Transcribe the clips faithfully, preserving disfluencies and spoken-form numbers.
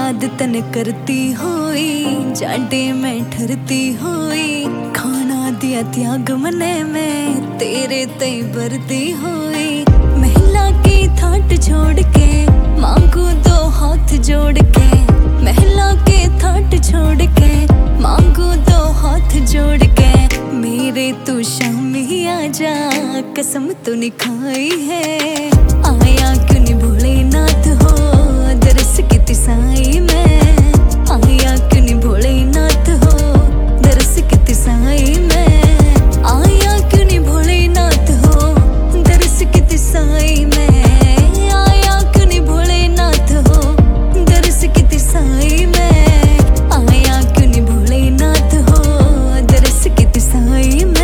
याद तन करती होई जाडे मैं ठरती होई खाना दिया त्याग मने में तेरे तई बरती होई महला की थाट छोड़ के मांगू दो हाथ जोड़ के महला के थाट छोड़ के मांगू दो हाथ जोड़ के मेरे तू शामी आजा कसम तो निखाई है आया क्यों नहीं भोलेनाथ हो दरस की साई में आया क्यों नहीं भोलेनाथ हो दरस की साई में आया क्यों नहीं भोलेनाथ हो दरस की साई में आया क्यों नहीं भोलेनाथ हो दरस की साई में आया क्यों नहीं भोलेनाथ हो दरस की साई में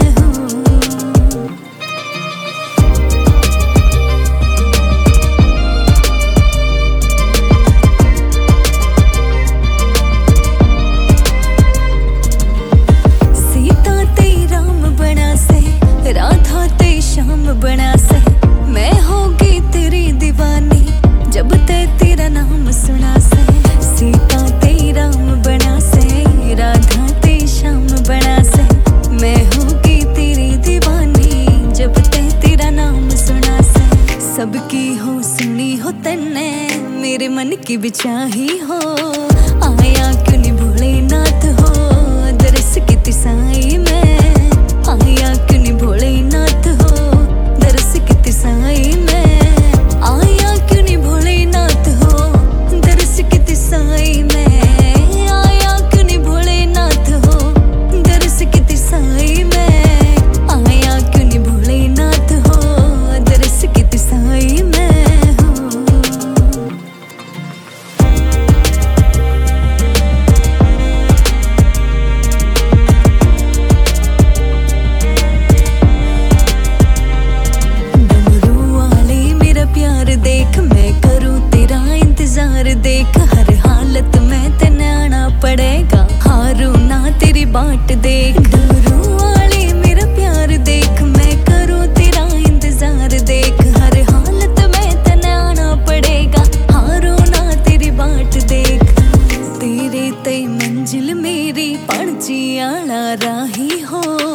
राधा ते शाम बना से मैं होगी तेरी दीवानी जब ते तेरा नाम सुना से सीता ते राम बना से राधा ते शाम बना से मैं होगी तेरी दीवानी जब ते तेरा नाम सुना से सबकी हो सुनी हो तन्ने मेरे मन की बिचाही हो आया क्यों नहीं भोलेनाथ हो दरस की साई में आया क्यों नहीं भोलेनाथ हो दरस की साई में आया क्यों नहीं भोलेनाथ हो दरस की साई में आया क्यों नहीं भोलेनाथ हो दरस की साई में आया क्यों नहीं भोलेनाथ हो दरस की साई में देख मैं करूं तेरा इंतजार देख हर हालत में तेने आना पड़ेगा हारू ना तेरी बाट देख डरू वाले मेरा प्यार देख मैं करूं तेरा इंतजार देख हर हालत में तेने आना पड़ेगा हारू ना तेरी बाट देख तेरे तई मंजिल मेरी पणजी आला राही हो